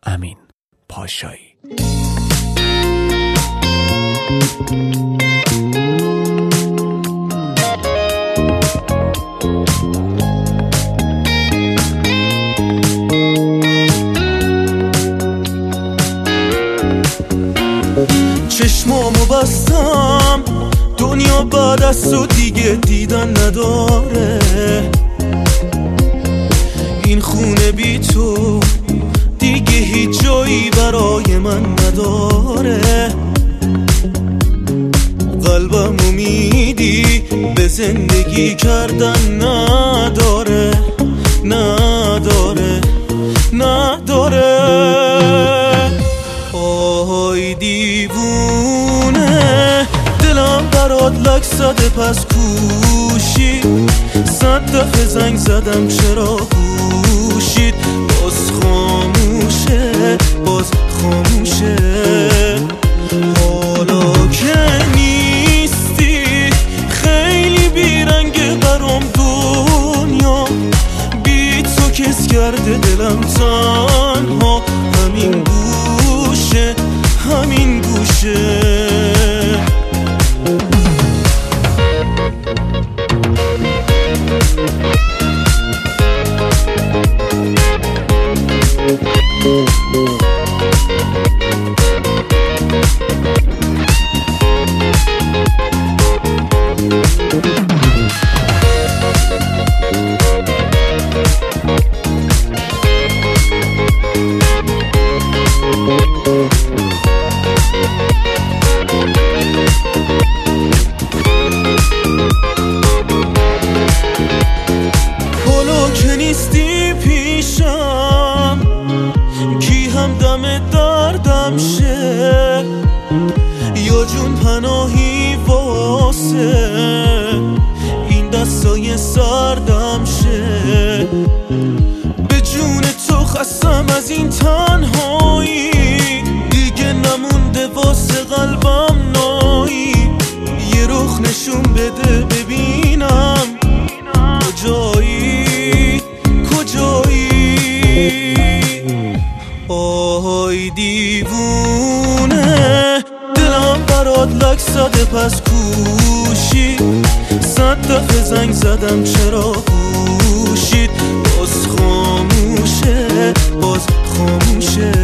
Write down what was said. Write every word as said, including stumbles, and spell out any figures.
امین پاشایی. چشمامو بستم دنیا بعد از تو دیگه دیدن نداره، این خونه بی تو دیگه هیچ جایی برای من نداره. قلبم امیدی به زندگی کردن نداره، نداره، نداره. آهای دیوونه دلم برات لک زده پس کوشی، صد دفعه زنگ زدم چرا گوشید باز خاموشه، باز خاموشه. حالا که نیستی خیلی بیرنگه برام دنیا، بی تو کس کرده دلم تنها، همین گوشه همین گوشه. حالا که نیستی پیشم کی هم دم دردم شه، یا جون پناهی واسه این دستای سردم شه. به جون تو خستم از این تنهایی، دیگه نمونده واسه قلبم نایی. یه رخ نشون بده ببینم کجایی، کجایی. آهای دیوونه دلم برات لک زده پس کوشی، صد دفعه زنگ زدم چرا گوشید باز خاموشه، باز خاموشه.